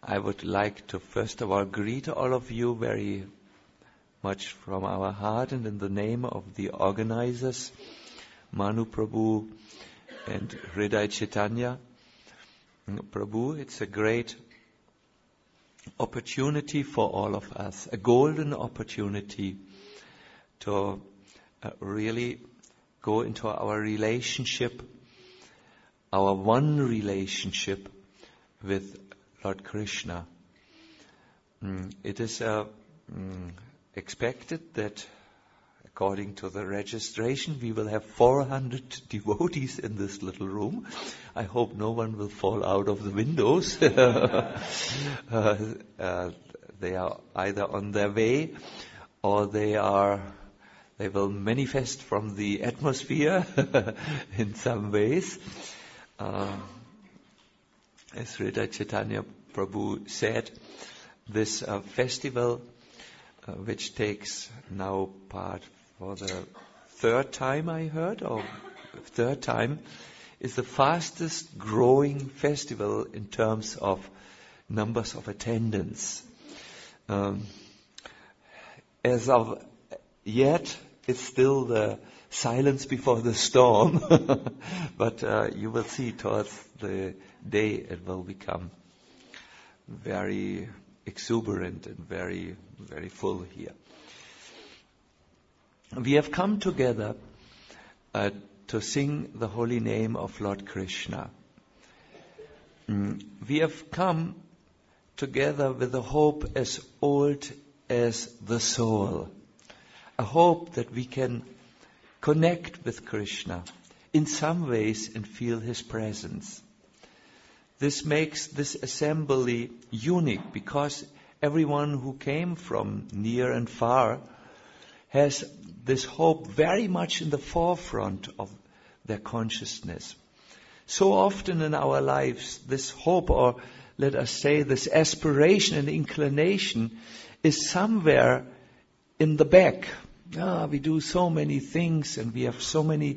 I would like to first of all greet all of you very much from our heart and in the name of the organizers, Manu Prabhu and Hriday Chaitanya. Prabhu, it's a great opportunity for all of us, a golden opportunity to really go into our relationship, our one relationship with Lord Krishna. It is expected that, according to the registration, we will have 400 devotees in this little room. I hope no one will fall out of the windows. They are either on their way or they will manifest from the atmosphere in some ways. As Hriday Chaitanya Prabhu said, this festival, which takes now part for the third time, I heard, is the fastest growing festival in terms of numbers of attendance. As of yet, it's still the silence before the storm, but you will see towards the day it will become very exuberant and very, very full here. We have come together to sing the holy name of Lord Krishna. We have come together with a hope as old as the soul, a hope that we can connect with Krishna in some ways and feel His presence. This makes this assembly unique because everyone who came from near and far has this hope very much in the forefront of their consciousness. So often in our lives, this hope, or let us say this aspiration and inclination, is somewhere in the back. We do so many things and we have so many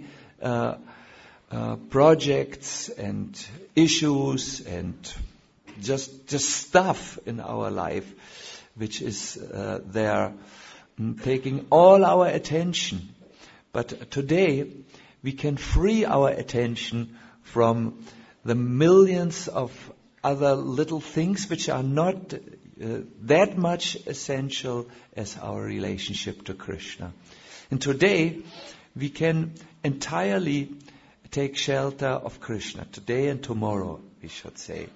projects and issues and just stuff in our life which is there taking all our attention. But today we can free our attention from the millions of other little things which are not that much essential as our relationship to Krishna. And today we can entirely take shelter of Krishna. Today and tomorrow, we should say.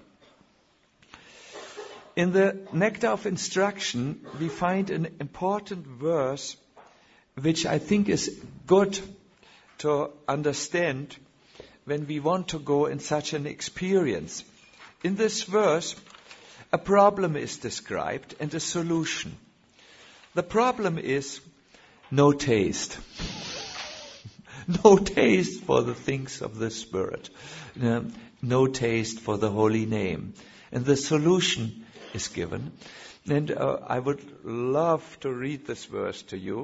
In the Nectar of Instruction, we find an important verse which I think is good to understand when we want to go in such an experience. In this verse, a problem is described and a solution. The problem is no taste. No taste for the things of the Spirit. No taste for the holy name. And the solution is given. And I would love to read this verse to you.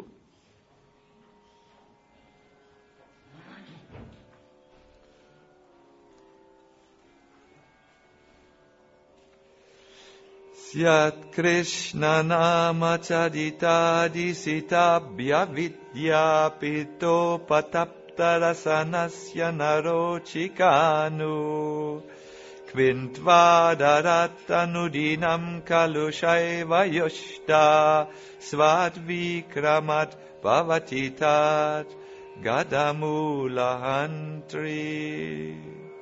Syat Krishna nama charita disitabhya vidya pito patapta rasanasya narochikanu Quintvadarattanudinam kalushaiva yushta svatvikramat bhavatitat gadamulahantri.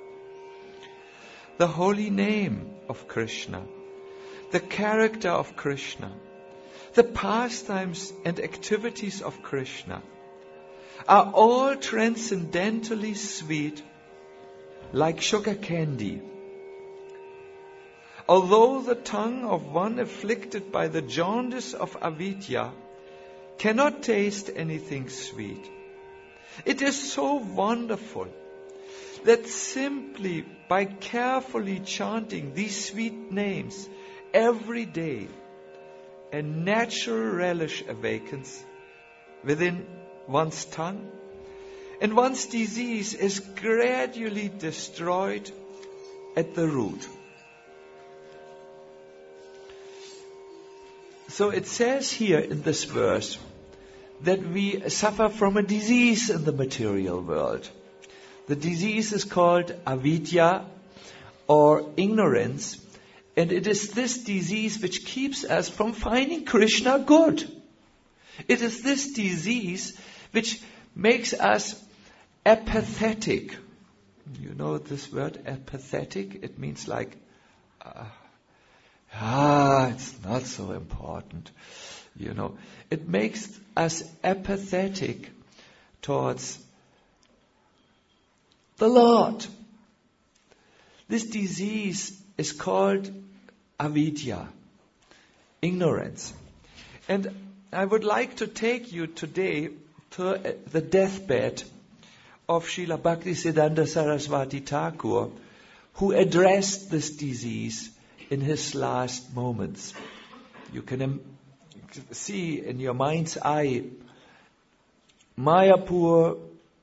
The holy name of Krishna, the character of Krishna, the pastimes and activities of Krishna are all transcendently sweet like sugar candy. Although the tongue of one afflicted by the jaundice of avidya cannot taste anything sweet, it is so wonderful that simply by carefully chanting these sweet names every day, a natural relish awakens within one's tongue, and one's disease is gradually destroyed at the root. So it says here in this verse that we suffer from a disease in the material world. The disease is called avidya, or ignorance, and it is this disease which keeps us from finding Krishna good. It is this disease which makes us apathetic. You know this word, apathetic? It means like, it's not so important. You know, it makes us apathetic towards the Lord. This disease is called avidya, ignorance. And I would like to take you today to the deathbed of Srila Bhaktisiddhanta Saraswati Thakur, who addressed this disease in his last moments. You can see in your mind's eye Mayapur.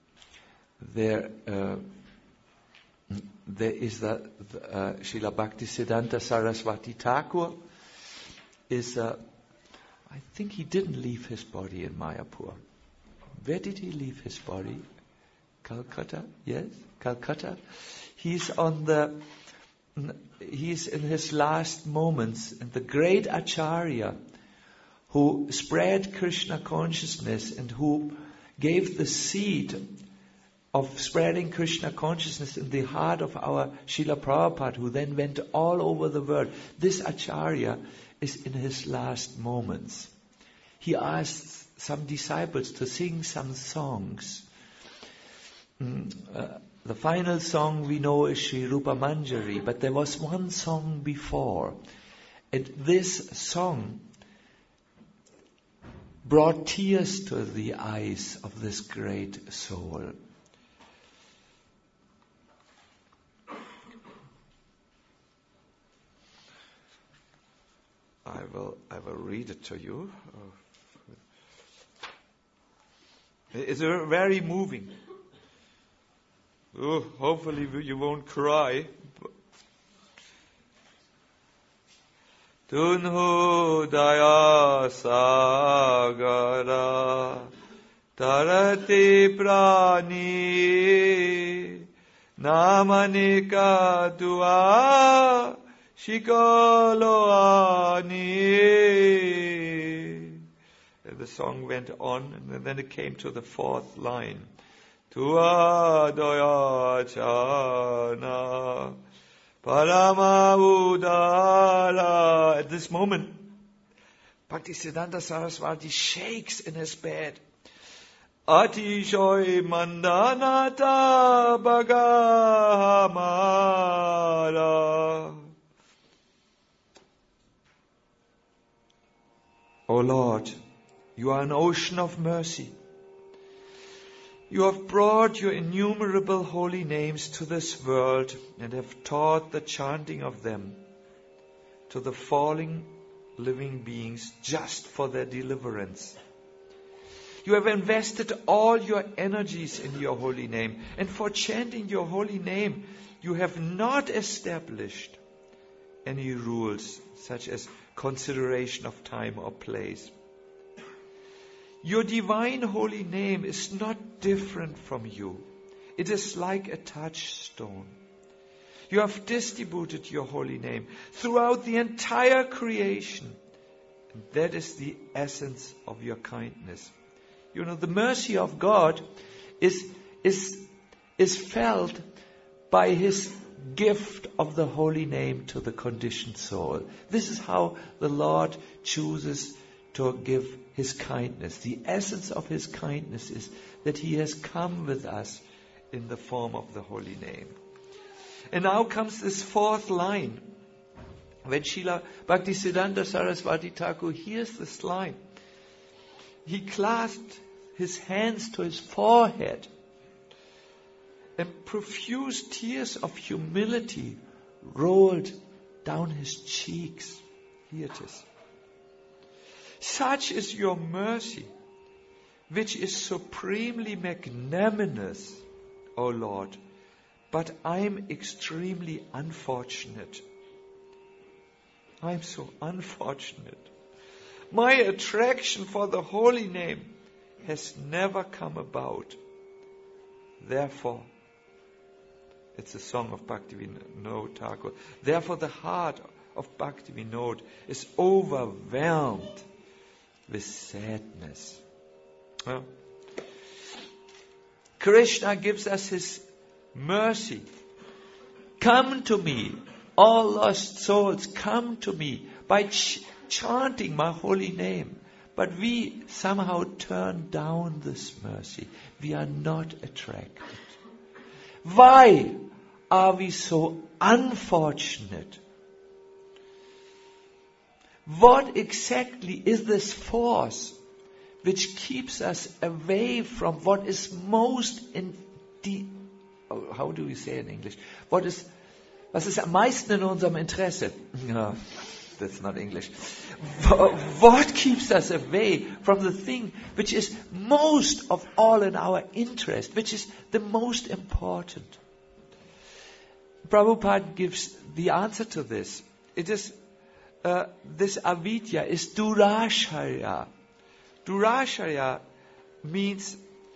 There is the Srila Bhaktisiddhanta Saraswati Thakur I think he didn't leave his body in Mayapur. Where did he leave his body? Calcutta? Yes, Calcutta. He's in his last moments, and the great Acharya who spread Krishna consciousness and who gave the seed of spreading Krishna consciousness in the heart of our Srila Prabhupada, who then went all over the world. This Acharya is in his last moments. He asked some disciples to sing some songs. The final song we know is Sri Rupa Manjari, but there was one song before. And this song brought tears to the eyes of this great soul. I will read it to you. It's very moving. Hopefully you won't cry. Tunhu daya sagara tarati prani namanika dua Shikaloani. The song went on, and then it came to the fourth line. Tua doyachana parama udara. At this moment, Bhaktisiddhanta Saraswati shakes in his bed. Atishoy mandanata bhagamara. O Lord, you are an ocean of mercy. You have brought your innumerable holy names to this world and have taught the chanting of them to the falling living beings just for their deliverance. You have invested all your energies in your holy name, and for chanting your holy name, you have not established any rules such as consideration of time or place. Your divine holy name is not different from you. It is like a touchstone. You have distributed your holy name throughout the entire creation. And that is the essence of your kindness. You know, the mercy of God is felt by His gift of the holy name to the conditioned soul. This is how the Lord chooses to give His kindness. The essence of His kindness is that He has come with us in the form of the holy name. And now comes this fourth line. When Srila Bhaktisiddhanta Saraswati Thakur hears this line, he clasped his hands to his forehead, and profuse tears of humility rolled down his cheeks. Here it is. Such is your mercy, which is supremely magnanimous, O Lord, but I am extremely unfortunate. I am so unfortunate. My attraction for the holy name has never come about. Therefore, it's a song of Bhaktivinoda Thakur. Therefore, the heart of Bhaktivinoda is overwhelmed with sadness. Well, Krishna gives us His mercy. Come to me, all lost souls, come to me by chanting my holy name. But we somehow turn down this mercy. We are not attracted. Why are we so unfortunate? What exactly is this force which keeps us away from what is most how do we say in English? Was ist am meisten in unserem Interesse? No, that's not English. What keeps us away from the thing which is most of all in our interest, which is the most important? Prabhupada gives the answer to this. It is this avidya is durashaya. Durashaya means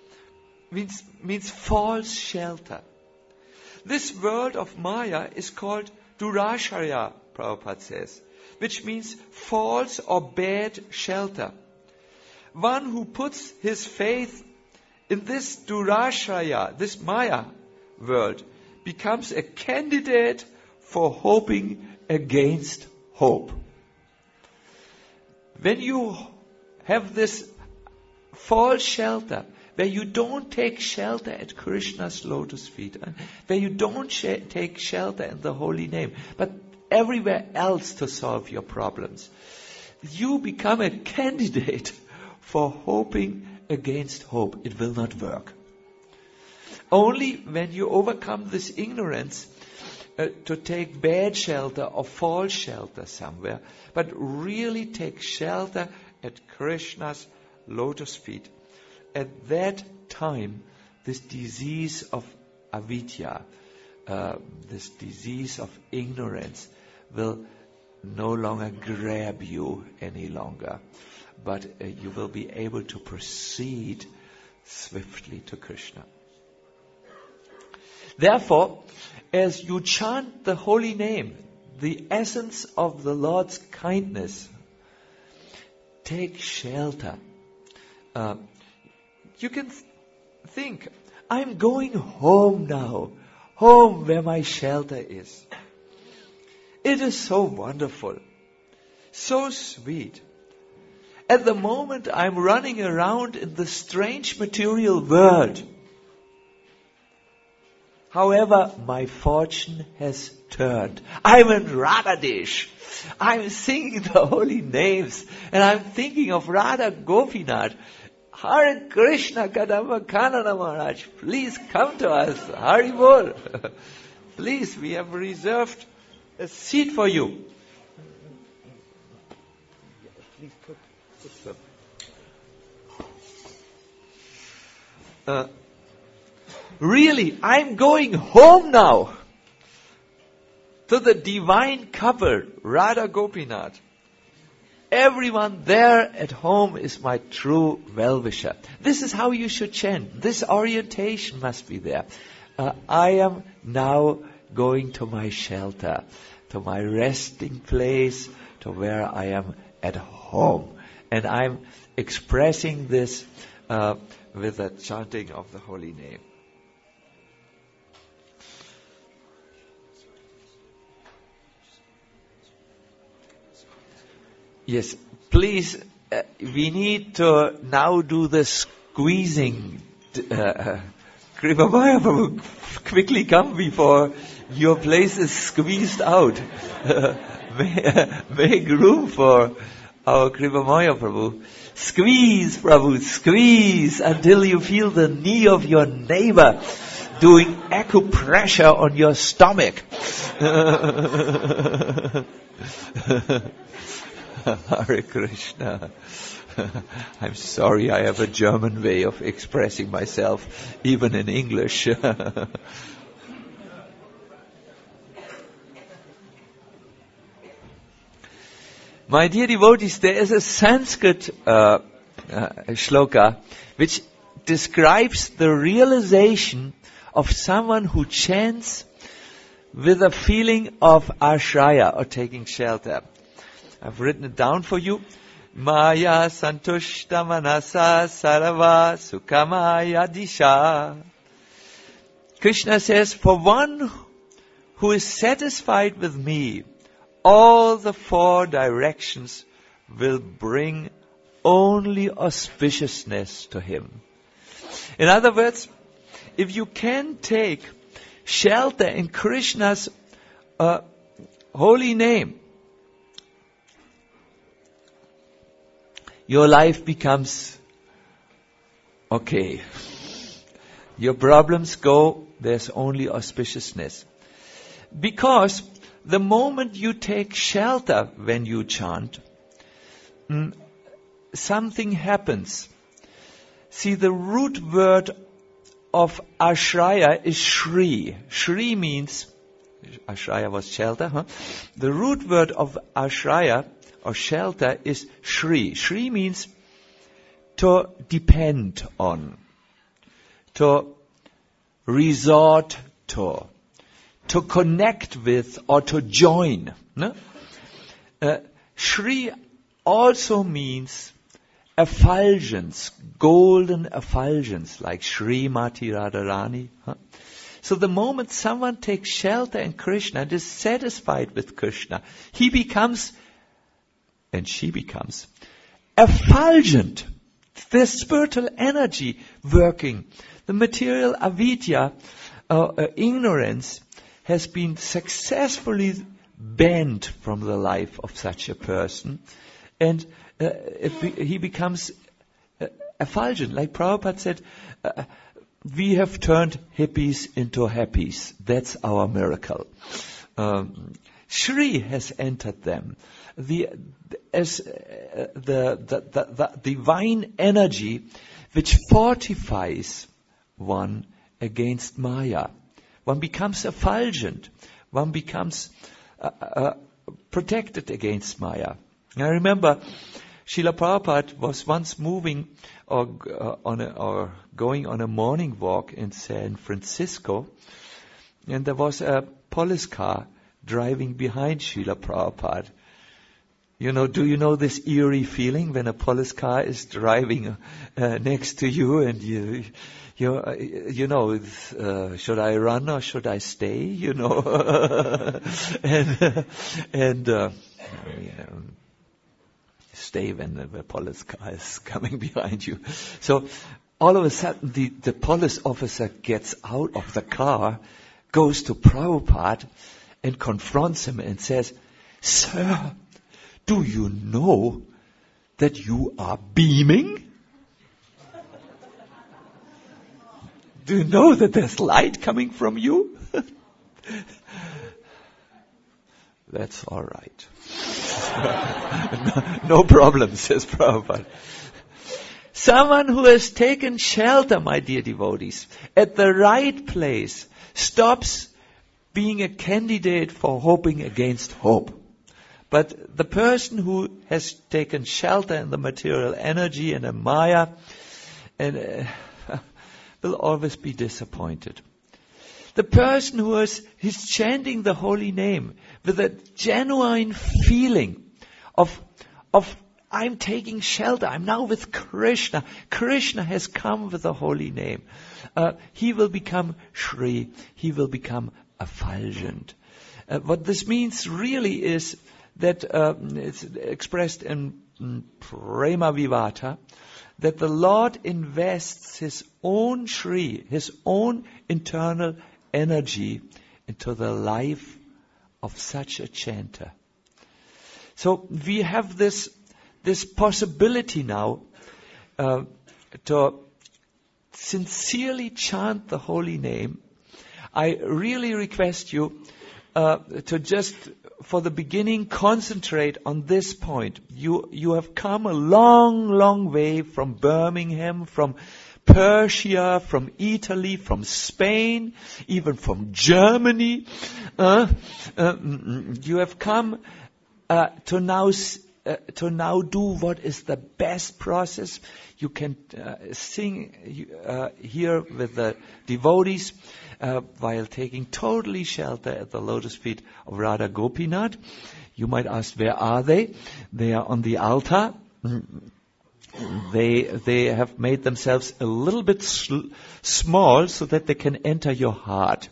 false shelter. This world of Maya is called durashaya, Prabhupada says, which means false or bad shelter. One who puts his faith in this durashaya, this Maya world, becomes a candidate for hoping against hope. When you have this false shelter, where you don't take shelter at Krishna's lotus feet, where you don't take shelter in the holy name, but everywhere else to solve your problems, you become a candidate for hoping against hope. It will not work. Only when you overcome this ignorance to take bad shelter or false shelter somewhere, but really take shelter at Krishna's lotus feet. At that time, this disease of avidya, this disease of ignorance, will no longer grab you any longer, but you will be able to proceed swiftly to Krishna. Therefore, as you chant the holy name, the essence of the Lord's kindness, take shelter. You can think, I'm going home now, home where my shelter is. It is so wonderful, so sweet. At the moment I'm running around in the strange material world. However, my fortune has turned. I'm in Radhadesh. I'm singing the holy names, and I'm thinking of Radha Gopinath. Hare Krishna Kadamba Kanana Maharaj, please come to us. Hari Bol. Please, we have reserved a seat for you. Please put some. Really, I'm going home now to the divine couple, Radha Gopinath. Everyone there at home is my true well-wisher. This is how you should chant. This orientation must be there. I am now going to my shelter, to my resting place, to where I am at home. And I'm expressing this with the chanting of the holy name. Yes, please, we need to now do the squeezing. Kripamaya Prabhu, quickly come before your place is squeezed out. Make room for our Kripamaya Prabhu. Squeeze, Prabhu, squeeze until you feel the knee of your neighbor doing acupressure on your stomach. Hare Krishna. I'm sorry, I have a German way of expressing myself, even in English. My dear devotees, there is a Sanskrit shloka which describes the realization of someone who chants with a feeling of ashraya, or taking shelter. I've written it down for you. Maya santushta manasa sarava sukhamaya disha. Krishna says, for one who is satisfied with me, all the four directions will bring only auspiciousness to him. In other words, if you can take shelter in Krishna's holy name, your life becomes okay. Your problems go, there's only auspiciousness. Because the moment you take shelter when you chant, something happens. See, the root word of ashraya is shri. Shri means, ashraya was shelter, huh? The root word of ashraya, or shelter, is shri. Shri means to depend on, to resort to connect with, or to join. No? Shri also means effulgence, golden effulgence, like Srimati Radharani. Huh? So the moment someone takes shelter in Krishna and is satisfied with Krishna, he becomes, and she becomes, effulgent. The spiritual energy working. The material avidya, ignorance, has been successfully banned from the life of such a person. And he becomes effulgent. Like Prabhupada said, we have turned hippies into happies. That's our miracle. Shri has entered them. The divine energy which fortifies one against Maya. One becomes effulgent. One becomes protected against Maya. I remember Srila Prabhupada was once moving or going on a morning walk in San Francisco, and there was a police car driving behind Srila Prabhupada. Do you know this eerie feeling when a police car is driving next to you, and should I run or should I stay? Stay when the police car is coming behind you. So all of a sudden the police officer gets out of the car, goes to Prabhupada and confronts him and says, "Sir, do you know that you are beaming? Do you know that there's light coming from you?" That's all right. No problem, says Prabhupada. Someone who has taken shelter, my dear devotees, at the right place, stops being a candidate for hoping against hope. But the person who has taken shelter in the material energy and in Maya will always be disappointed. The person who is chanting the holy name with a genuine feeling of I'm taking shelter, I'm now with Krishna. Krishna has come with the holy name. He will become Shri, he will become effulgent. What this means really is that it's expressed in Prema Vivata, that the Lord invests His own Shri, His own internal energy into the life of such a chanter. So we have this possibility now to sincerely chant the holy name. I really request you to just, for the beginning, concentrate on this point. You have come a long, long way from Birmingham, from Persia, from Italy, from Spain, even from Germany. You have come to now to now do what is the best process. You can sing here with the devotees while taking totally shelter at the lotus feet of Radha Gopinath. You might ask, where are they? They are on the altar. They have made themselves a little bit small so that they can enter your heart.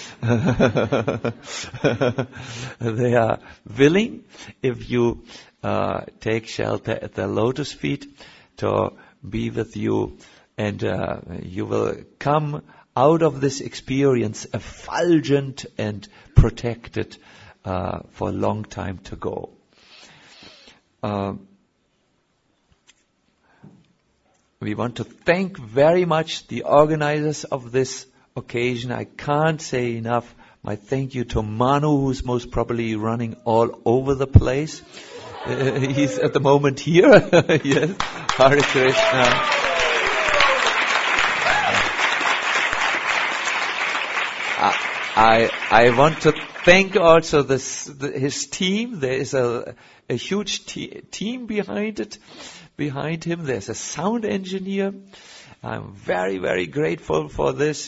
They are willing, if you take shelter at their lotus feet, to be with you, and you will come out of this experience effulgent and protected for a long time to go. We want to thank very much the organizers of this occasion. I can't say enough my thank you to Manu, who's most probably running all over the place. He's at the moment here. Yes, Hare Krishna. I want to thank also his team. There is a huge team behind him. There's a sound engineer. I'm very, very grateful for this.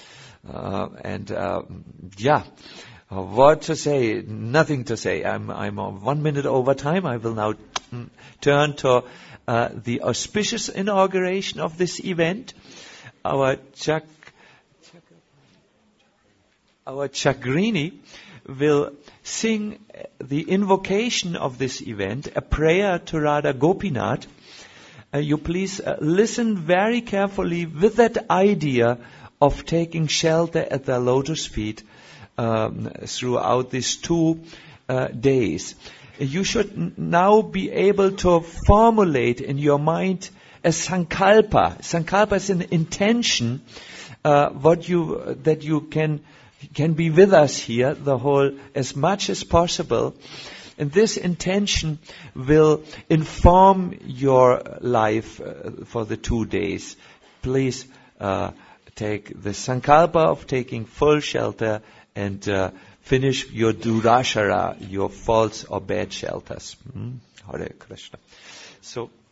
What to say? Nothing to say. I'm 1 minute over time. I will now turn to the auspicious inauguration of this event. Our Chagrini will sing the invocation of this event, a prayer to Radha Gopinath. You please listen very carefully with that idea of taking shelter at the lotus feet throughout these 2 days. You should now be able to formulate in your mind a sankalpa. Sankalpa is an intention that you can be with us here the whole as much as possible. And this intention will inform your life for the 2 days. Please take the sankalpa of taking full shelter and finish your durashara, your false or bad shelters. Hare Krishna. So